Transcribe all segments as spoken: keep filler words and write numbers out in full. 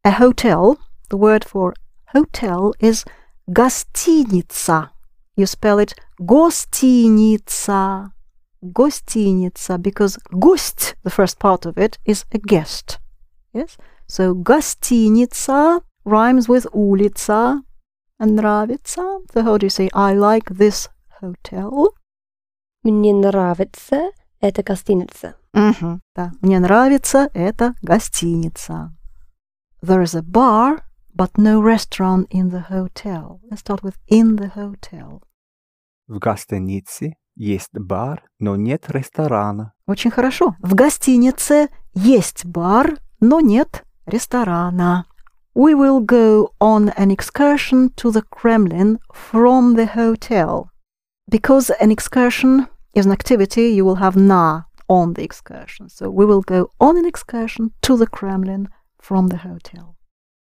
a hotel, the word for hotel is гостиница. You spell it гостиница. Гостиница, because гость, the first part of it, is a guest. Yes? So гостиница rhymes with улица and нравится. So how do you say, I like this hotel? Мне нравится эта гостиница. Mm-hmm. Да. Мне нравится эта гостиница. There is a bar, but no restaurant in the hotel. Let's start with in the hotel. В гостинице есть бар, но нет ресторана. Очень хорошо. В гостинице есть бар, но нет ресторана. We will go on an excursion to the Kremlin from the hotel. Because an excursion is an activity, you will have na on the excursion. So we will go on an excursion to the Kremlin from the hotel.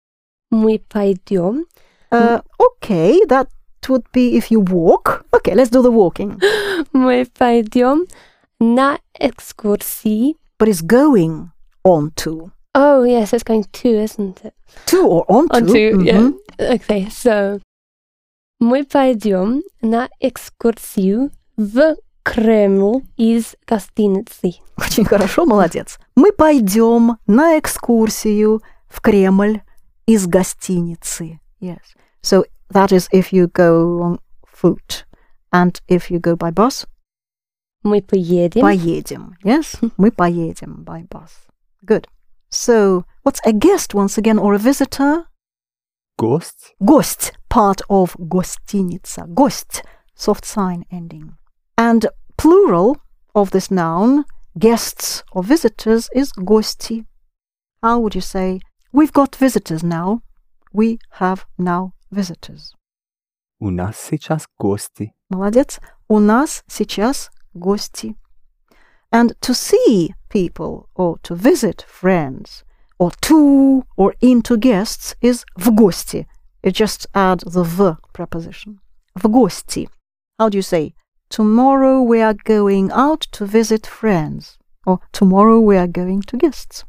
Мы пойдем. Uh, okay, that would be if you walk. Okay, let's do the walking. Мы пойдем на экскурсии. But it's going on to. Oh, yes, it's going to, isn't it? To or on to. On to, Mm-hmm. yeah. Okay, so мы пойдем на экскурсию в Кремль из гостиницы. Очень хорошо, молодец. Мы пойдем на экскурсию в Кремль из гостиницы. Yes. So that is if you go on foot. And if you go by bus? Мы поедем. Поедем. Yes. Мы поедем by bus. Good. So what's a guest once again or a visitor? Гость. Гость, part of гостиница. Гость, soft sign ending. And plural of this noun, guests or visitors, is гости. How would you say, we've got visitors now. We have now visitors. У нас сейчас гости. Молодец. У нас сейчас гости. And to see people or to visit friends or to or into guests is в гости. You just add the v preposition. В гости. How do you say? Tomorrow we are going out to visit friends. Or tomorrow we are going to guests.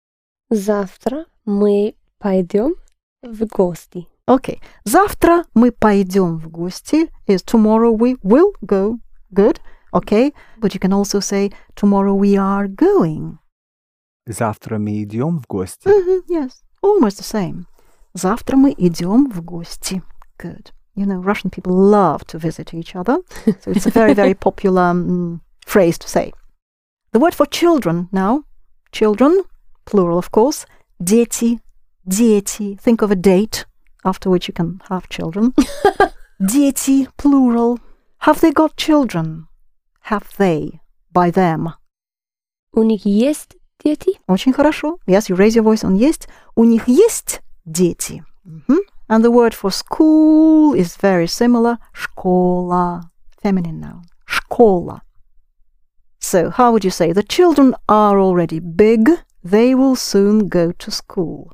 Завтра мы пойдем в гости. Okay. Завтра мы пойдем в гости is tomorrow we will go. Good. Okay. But you can also say tomorrow we are going. Завтра мы идем в гости. Mm-hmm, yes. Almost the same. Завтра мы идем в гости. Good. You know, Russian people love to visit each other. So it's a very, very popular um, phrase to say. The word for children now. Children, plural of course. Дети, дети. Think of a date after which you can have children. Дети, plural. Have they got children? Have they, by them. У них есть дети? Очень хорошо. Yes, you raise your voice on есть. У них есть дети. Mm-hmm. And the word for school is very similar. Школа. Feminine noun. Школа. So, how would you say? The children are already big. They will soon go to school.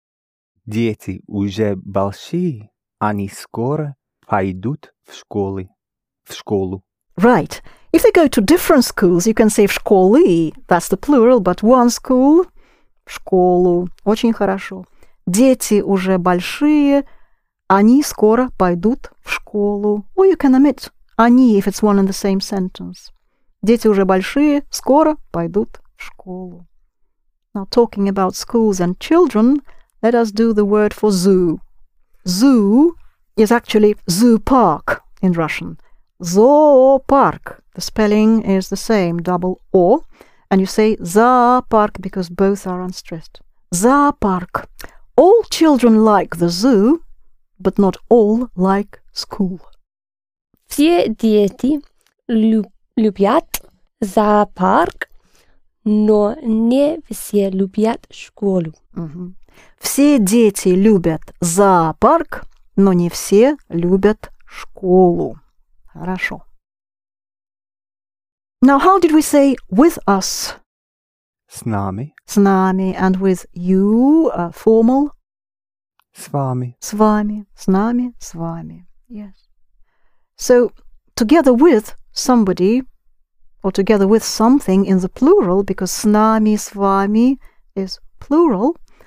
Дети уже большие. Они скоро пойдут в школы. В школу. Right. If they go to different schools, you can say в школы. That's the plural, but one school. В школу. Очень хорошо. Дети уже большие, они скоро пойдут в школу. Or you can omit они if it's one and the same sentence. Дети уже большие, скоро пойдут в школу. Now talking about schools and children, let us do the word for zoo. Zoo is actually zoo park in Russian. Zoopark. The spelling is the same, double O. And you say zoopark because both are unstressed. Zoopark. All children like the zoo, but not all like school. Все дети люб- любят зоопарк, но не все любят школу. Mm-hmm. Все дети любят зоопарк, но не все любят школу. Хорошо. Now, how did we say with us? С нами. С нами. And with you, uh, formal? С вами. С вами. С нами. С вами. Yes. So, together with somebody, or together with something in the plural, because с нами, с вами is plural,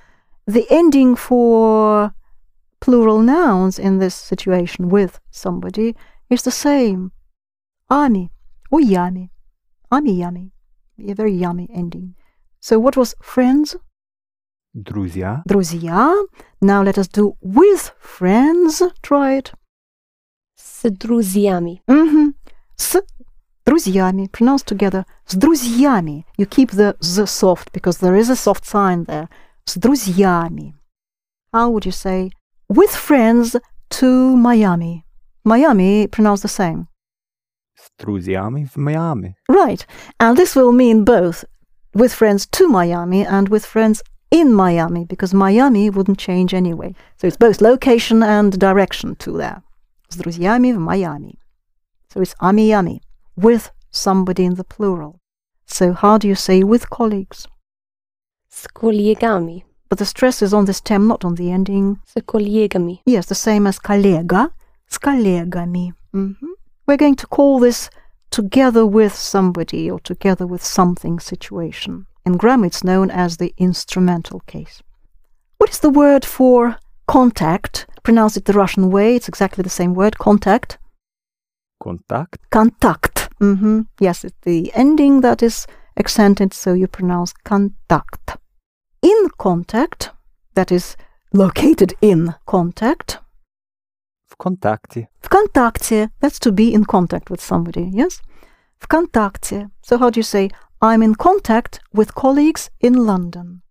the ending for plural nouns in this situation with somebody is the same. Ami or yummy. Ami yummy. A very yummy ending. So what was friends? Друзья. Друзья. Now let us do with friends. Try it. С друзьями. Mm-hmm. С друзьями. Pronounced together. С друзьями. You keep the z soft because there is a soft sign there. С друзьями. How would you say with friends to Miami? Miami pronounced the same. С друзьями в Майами. Right. And this will mean both with friends to Miami and with friends in Miami, because Miami wouldn't change anyway. So it's both location and direction to there. С друзьями в Майами. So it's ami-yami, with somebody in the plural. So how do you say with colleagues? С коллегами. But the stress is on the stem, not on the ending. С коллегами. Yes, the same as коллега, с коллегами. Mm-hmm. We're going to call this together with somebody or together with something situation. In grammar, it's known as the instrumental case. What is the word for contact? Pronounce it the Russian way. It's exactly the same word, contact. Контакт. Contact. Mm-hmm. Yes, it's the ending that is accented, so you pronounce contact. In contact, that is located in contact. В контакте. В контакте, that's to be in contact with somebody, yes? В контакте. So how do you say, I'm in contact with colleagues in London?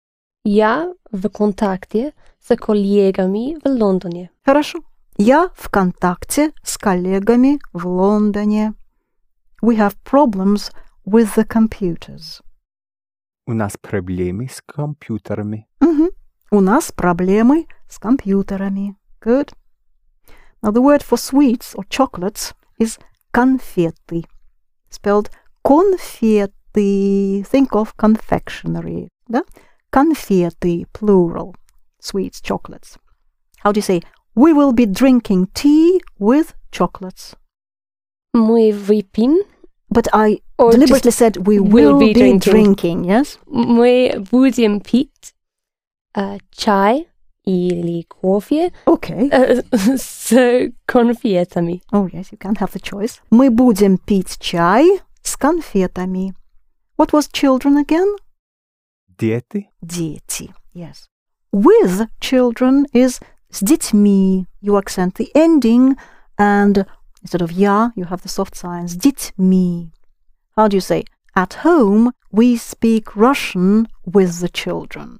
Я в контакте с коллегами в Лондоне. Хорошо. Я в контакте с коллегами в Лондоне. We have problems with the computers. У нас проблемы с компьютерами. Mm-hmm. У нас проблемы с компьютерами. Good. Now the word for sweets or chocolates is конфеты. Spelled конфеты. Think of confectionery. Да? Конфеты, plural. Sweets, chocolates. How do you say, we will be drinking tea with chocolates? Мы выпьем. But I Or deliberately just said we will will be be drinking. drinking, yes? Мы будем пить uh, чай или кофе Okay. uh, с конфетами. Oh, yes, you can have the choice. Мы будем пить чай с конфетами. What was children again? Дети. Дети, yes. With children is с детьми. You accent the ending, and instead of я, you have the soft sign, с детьми. How do you say? At home, we speak Russian with the children.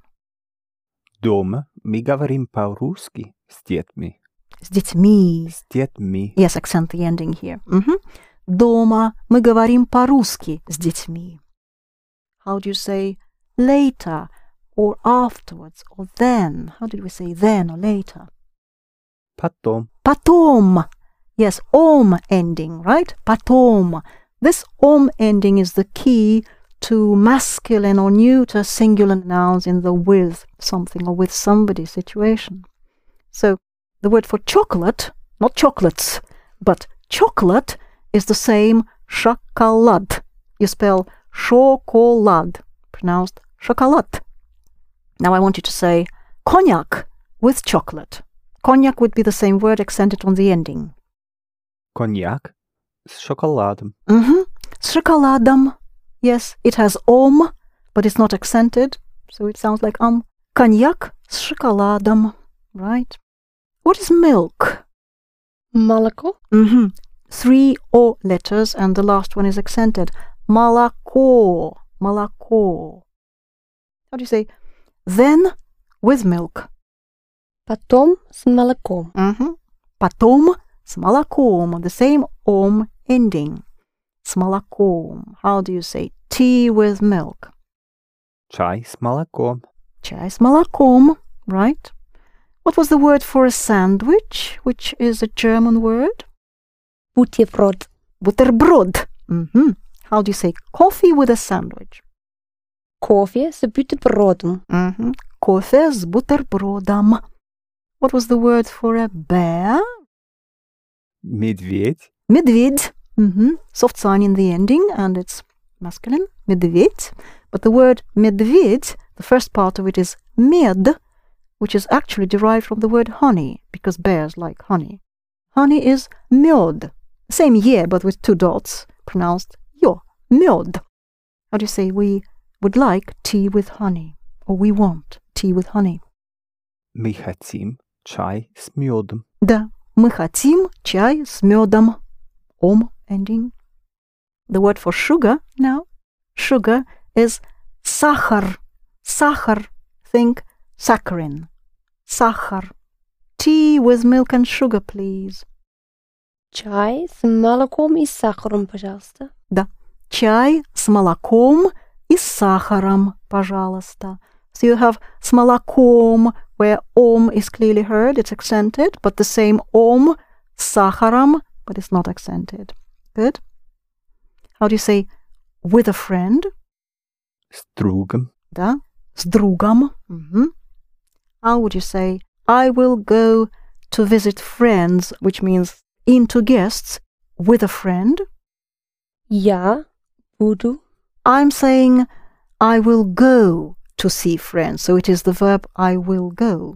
Дома мы говорим по-русски с детьми. С детьми. С детьми. Yes, accent the ending here. Mhm. Дома мы говорим по-русски с детьми. How do you say later or afterwards or then? How did we say then or later? Потом. Потом. Yes, om ending, right? Потом. This om ending is the key to masculine or neuter singular nouns in the with something or with somebody situation. So the word for chocolate, not chocolates, but chocolate is the same шоколад. You spell шоколад, pronounced chocolate. Now I want you to say cognac with chocolate. Cognac would be the same word accented on the ending. Коньяк с шоколадом. Mm-hmm. С шоколадом. Yes, it has om, but it's not accented, so it sounds like um. Cognac с шоколадом. Right? What is milk? Молоко. Mm-hmm. Three o letters, and the last one is accented. Молоко. Молоко. How do you say? Then with milk. Потом с молоком. Mm-hmm. Потом с молоком. The same om ending. С молоком. How do you say tea with milk? Чай с молоком. Чай с молоком. Right? What was the word for a sandwich, which is a German word? Бутерброд. Бутерброд. Mm-hmm. How do you say coffee with a sandwich? Кофе с бутербродом. Mm-hmm. Кофе с бутербродом. What was the word for a bear? Медведь. Медведь. Mm-hmm. Soft sign in the ending, and it's masculine. Медведь. But the word медведь, the first part of it is med, which is actually derived from the word honey, because bears like honey. Honey is mёд. Same ye, but with two dots, pronounced yo, mёd. How do you say we would like tea with honey, or we want tea with honey? Мы хотим чай с мёдом. Да, мы хотим чай с мёдом. Om ending. The word for sugar now. Sugar is сахар. Сахар. Think saccharin. Сахар. Tea with milk and sugar, please. Чай с молоком и сахаром, пожалуйста. Да. Чай с молоком и с сахаром, пожалуйста. So you have с молоком, where om is clearly heard, it's accented, but the same om, с сахаром, but it's not accented. Good. How do you say with a friend? С другом. Да. С другом. Mm-hmm. How would you say I will go to visit friends, which means into guests, with a friend? Я буду. I'm saying I will go to see friends. So it is the verb I will go.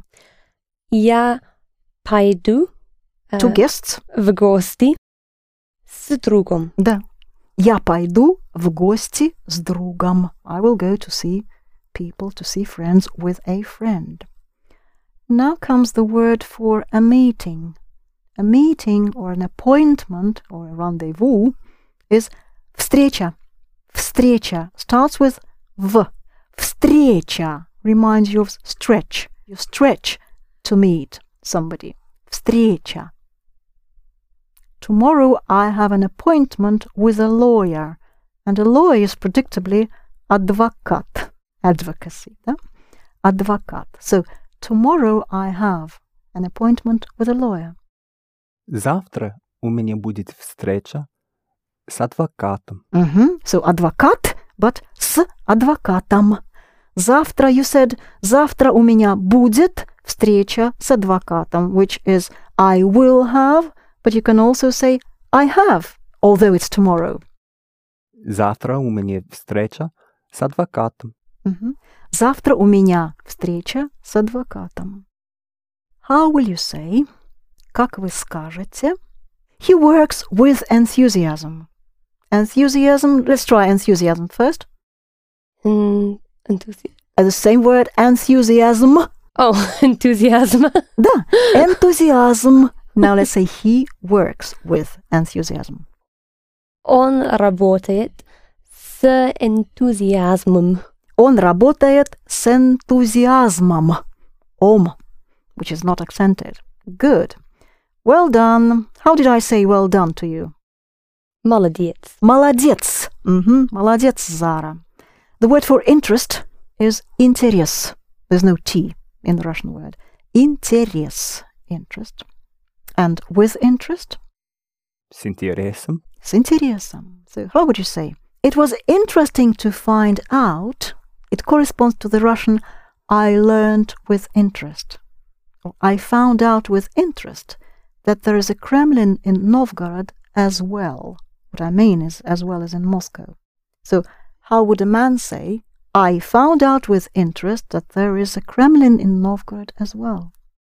Я пойду To guests? в гости с другом. Да. Я пойду в гости с другом. I will go to see people, to see friends with a friend. Now comes the word for a meeting. A meeting or an appointment or a rendezvous is встреча. Встреча starts with v. Встреча reminds you of stretch. You stretch to meet somebody. Встреча. Tomorrow I have an appointment with a lawyer. And a lawyer is predictably advokat. Advocacy. Да? Advokat. So, tomorrow I have an appointment with a lawyer. Завтра у меня будет встреча с адвокатом. Mm-hmm. So, адвокат, but с адвокатом. Завтра, you said, завтра у меня будет встреча с адвокатом, which is I will have, but you can also say I have, although it's tomorrow. Завтра у меня встреча с адвокатом. Mm-hmm. Завтра у меня встреча с адвокатом. How will you say? Как вы скажете? He works with enthusiasm. Enthusiasm, let's try enthusiasm first. Mm, enthusi- Uh, the same word, enthusiasm. oh, enthusiasm. Да, enthusiasm. Now let's say he works with enthusiasm. Он работает с энтузиазмом. Он работает с энтузиазмом. Om, which is not accented. Good. Well done. How did I say well done to you? Молодец. Молодец. Mm-hmm. Молодец, Zara. The word for interest is интерес. There's no T in the Russian word. Интерес. Interest. And with interest? С интересом. С интересом. So how would you say? It was interesting to find out. It corresponds to the Russian I learned with interest. Or I found out with interest that there is a Kremlin in Novgorod as well. What I mean is as well as in Moscow. So how would a man say, I found out with interest that there is a Kremlin in Novgorod as well?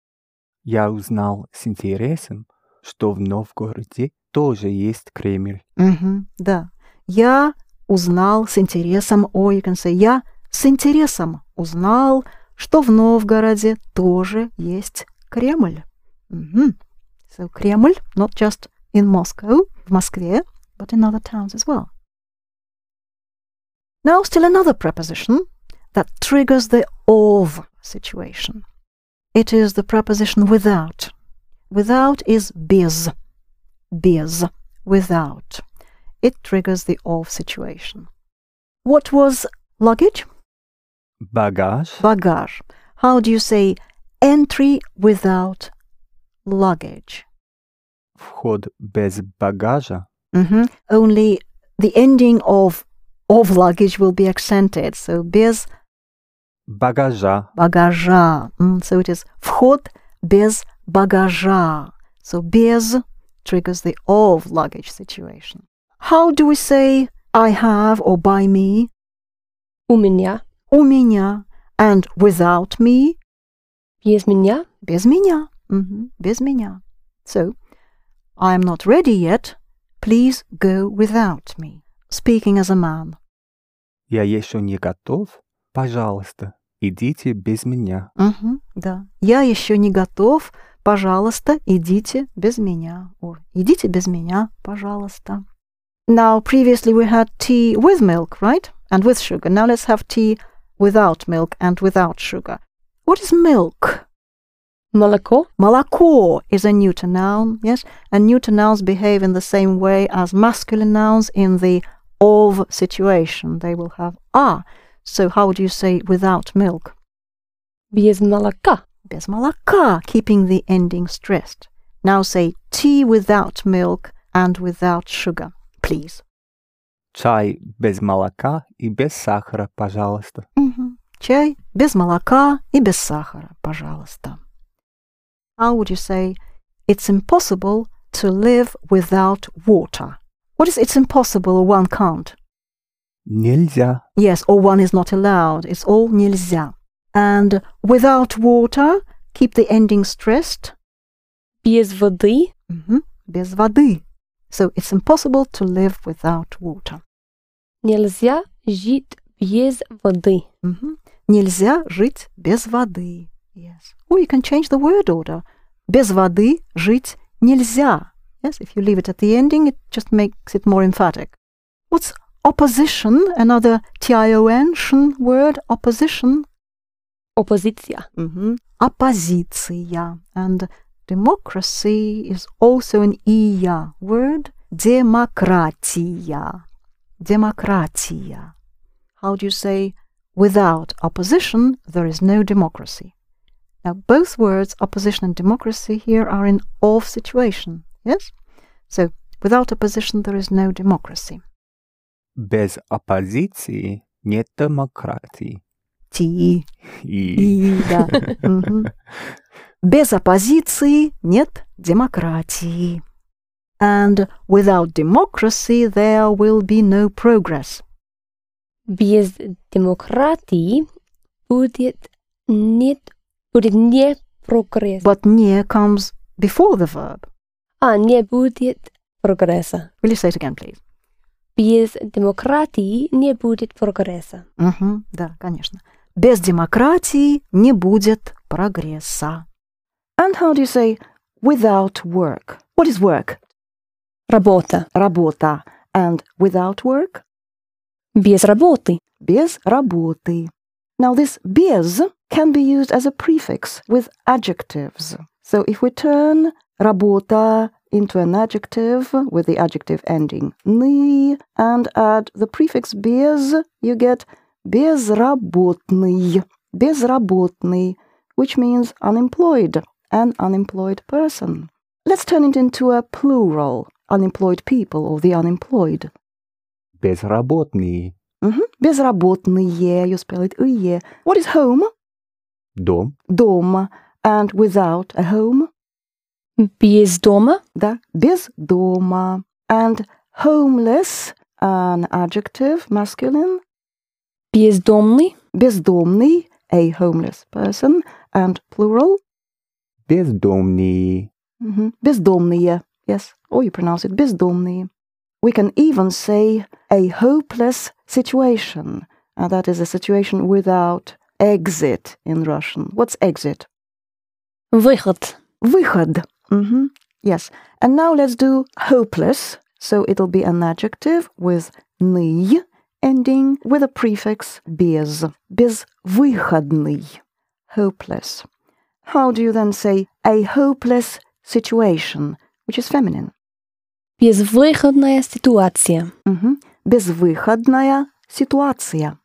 Я узнал с интересом, что в Новгороде тоже есть Кремль. Mm-hmm, да. Я узнал с интересом, or you can say, я с интересом узнал, что в Новгороде тоже есть Кремль. Mm-hmm. So Кремль, not just in Moscow, в Москве, but in other towns as well. Now still another preposition that triggers the of situation. It is the preposition without. Without is без. Без. Without. It triggers the of situation. What was luggage? Багаж. Bagage. How do you say entry without luggage? Вход без багажа. Mm-hmm. Only the ending of of luggage will be accented. So без Багажа. багажа. Mm, so it is вход без багажа. So без triggers the of luggage situation. How do we say I have or by me? У меня. У меня. And without me? Без меня. Без меня. Мгм, без меня. So, I am not ready yet. Please go without me. Speaking as a man. Я еще не готов. Пожалуйста, идите без меня. Мгм, да. Я еще не готов. Пожалуйста, идите без меня. Or идите без меня, пожалуйста. Now, previously we had tea with milk, right? And with sugar. Now let's have tea without milk and without sugar. What is milk? Молоко. Молоко is a neuter noun, yes? And neuter nouns behave in the same way as masculine nouns in the of situation. They will have a. So how would you say without milk? Без молока. Без молока, keeping the ending stressed. Now say tea without milk and without sugar, please. Чай без молока и без сахара, пожалуйста. Мгм. Чай без молока и без сахара, пожалуйста. How would you say it's impossible to live without water? What is it's impossible or one can't? Нельзя. Yes, or one is not allowed. It's all нельзя. And without water, keep the ending stressed. Без воды. Мгм. Без воды. So it's impossible to live without water. Нельзя жить без воды. Мгм. Нельзя жить без воды. Yes. Or you can change the word order. Без воды жить нельзя. Yes, if you leave it at the ending, it just makes it more emphatic. What's opposition? Another T I O N -tion word, opposition. Оппозиция. Mm-hmm. Оппозиция. And democracy is also an iya word. Демократия. Демократия. How do you say without opposition there is no democracy? Now both words opposition and democracy here are in of situation. Yes? So without opposition there is no democracy. Без оппозиции нет демократии. Ти. И... И, да. Мгм. Без оппозиции нет демократии. And without democracy there will be no progress. Без демократии будет нет будет не прогресс. But не comes before the verb. А, не будет прогресса. Will you say it again, please? Без демократии не будет прогресса. Мгм, да, конечно. Без демократии не будет прогресса. And how do you say without work? What is work? Работа. Работа. And without work? Без работы. Без работы. Now this без can be used as a prefix with adjectives. So if we turn работа into an adjective with the adjective ending «ны» and add the prefix без, you get безработный, безработный, which means unemployed, an unemployed person. Let's turn it into a plural, unemployed people or the unemployed. Безработные. Mm-hmm. Безработные, you spell it «ые». What is home? Дом. Дом. And without a home? Без дома. Да, без дома. And homeless, an adjective, masculine. Бездомный. Бездомный, a homeless person. And plural? Бездомные. Mm-hmm. Бездомные, yes. Or you pronounce it бездомные. We can even say a hopeless situation. And that is a situation without exit in Russian. What's exit? Выход. Выход. Mm-hmm. Yes. And now let's do hopeless. So it'll be an adjective with «ный» ending with a prefix без. Безвыходный. Hopeless. How do you then say a hopeless situation, which is feminine? Безвыходная ситуация. Mm-hmm. Безвыходная ситуация.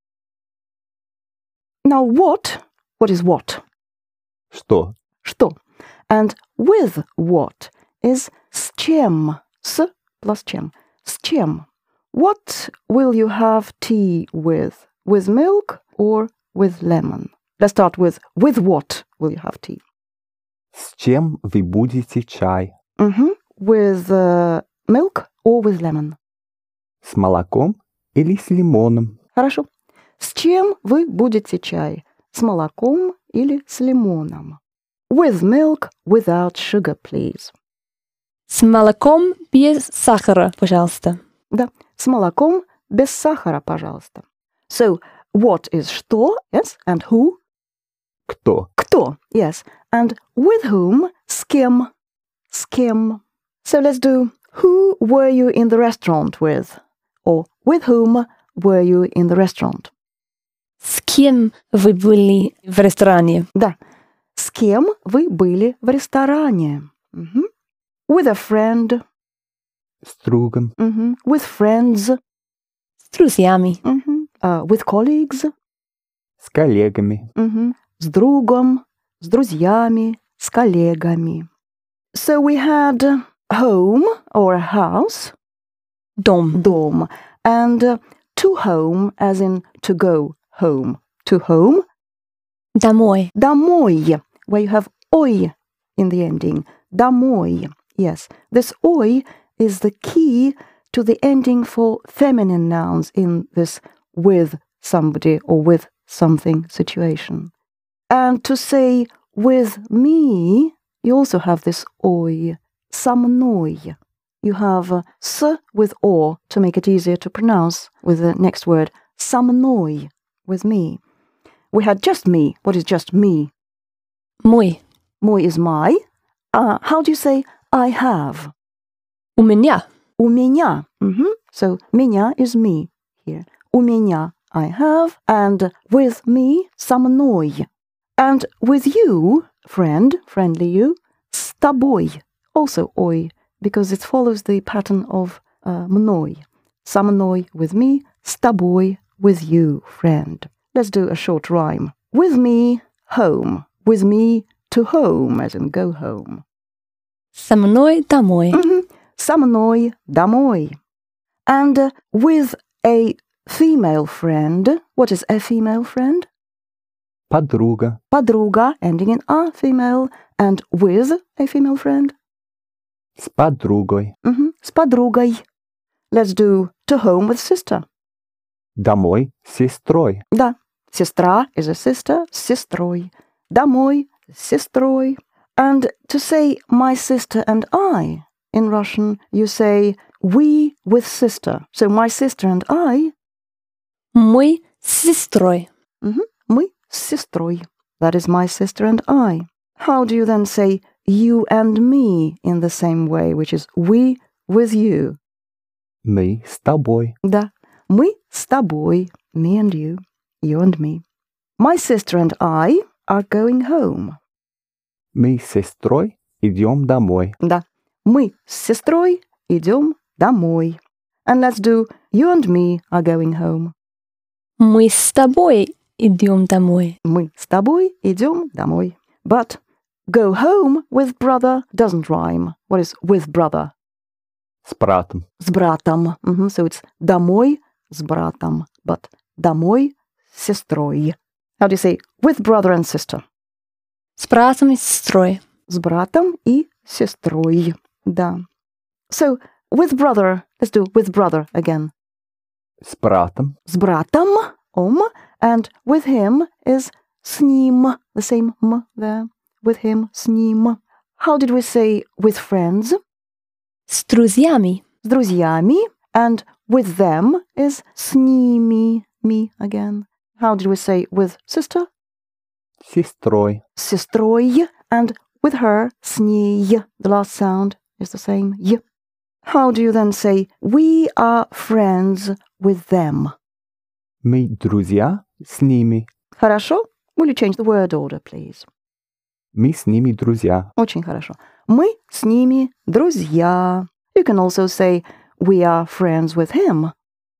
Now what? What is what? Что? Что? And with what is с чем? С plus чем. С чем? What will you have tea with? With milk or with lemon? Let's start with with what will you have tea? С чем вы будете чай? Mm-hmm. With uh, milk or with lemon? С молоком или с лимоном? Хорошо. С чем вы будете чай? С молоком или с лимоном. With milk, without sugar, please. С молоком без сахара, пожалуйста. Да, с молоком без сахара, пожалуйста. So, what is что, yes, and who? Кто? Кто, yes, and with whom, с кем, с кем. So let's do, who were you in the restaurant with? Or with whom were you in the restaurant? С кем вы были в ресторане? Да, с кем вы были в ресторане? Мгм. With a friend, С другом. мгм. With friends, С друзьями. мгм. Uh, with colleagues, С коллегами. мгм. С другом, с друзьями, с коллегами. So we had home or a house, Дом. дом, and uh, to home as in to go home. To home, Домой. домой, where you have ой in the ending. Домой, yes. This ой is the key to the ending for feminine nouns in this with somebody or with something situation. And to say with me, you also have this ой, со мной. You have uh, s with o to make it easier to pronounce with the next word, со мной, with me. We had just me. What is just me? Мой. Мой is my. Uh, how do you say I have? У меня. У меня. Mhm. So меня is me here. У меня I have, and with me со мной. And with you, friend, friendly you, с тобой. Also ой, because it follows the pattern of uh, мной. Со мной, with me, с тобой, with you, friend. Let's do a short rhyme. With me, home. With me, to home, as in go home. Со мной домой. Mhm. Со мной домой. And uh, with a female friend, what is a female friend? Подруга. Подруга, ending in a, female, and with a female friend? С подругой. Mhm. С подругой. Let's do to home with sister. Домой с сестрой. Да, сестра is a sister, с сестрой. Домой, с сестрой. And to say my sister and I, in Russian, you say we with sister. So my sister and I, Мы с сестрой. mhm, мы с сестрой. That is my sister and I. How do you then say you and me in the same way, which is we with you? Мы с тобой. Да, мы с тобой, me and you, you and me. My sister and I are going home. Мы с сестрой идем домой. Да, мы с сестрой идем домой. And let's do you and me are going home. Мы с тобой идем домой. Мы с тобой идем домой. But go home with brother doesn't rhyme. What is with brother? С братом. С братом. Mhm, so it's домой с братом. But домой с сестрой. How do you say with brother and sister? С братом и сестрой. С братом и сестрой. Да. So with brother, let's do with brother again. С братом. С братом, om, and with him is с ним, the same m there. With him, с ним. How did we say with friends? С друзьями. С друзьями, and with them is с ними, me again. How did we say with sister? С сестрой. С сестрой, and with her, с ней. The last sound is the same, y. How do you then say we are friends with them? Мы друзья с ними. Хорошо? Will you change the word order, please? Мы с ними друзья. Очень хорошо. Мы с ними друзья. You can also say we are friends with him.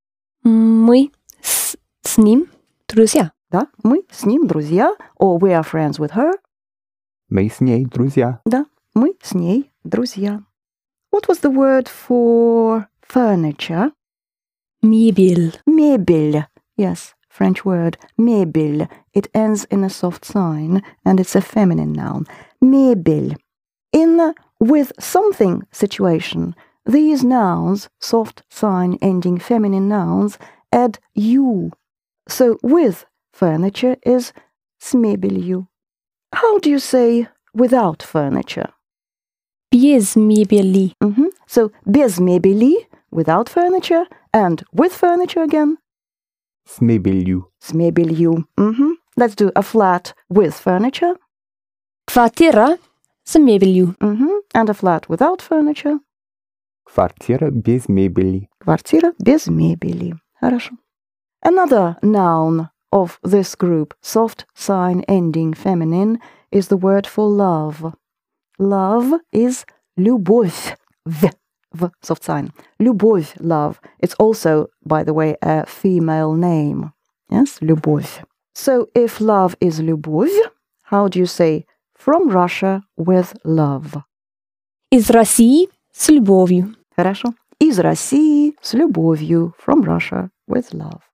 Мы с, с ним друзья. Да, мы с ним друзья. Or we are friends with her. Мы с ней друзья. Да, мы с ней друзья. What was the word for furniture? Мебель. Мебель. Yes, French word. Мебель. It ends in a soft sign and it's a feminine noun. Мебель. In the with something situation, these nouns, soft sign ending feminine nouns, add you. So with furniture is с мебелью. How do you say without furniture? Без мебели. Mm-hmm. So, без мебели, without furniture, and with furniture again? С мебелью. С мебелью. Mm-hmm. Let's do a flat with furniture. Квартира с мебелью. Mm-hmm. And a flat without furniture. Квартира без мебели. Квартира без мебели. Хорошо. Another noun of this group, soft sign ending feminine, is the word for love. Love is любовь. V, v, soft sign. Любовь, love. It's also, by the way, a female name. Yes, любовь. So if love is любовь, how do you say from Russia with love? Из России с любовью. Хорошо. Из России с любовью. From Russia with love.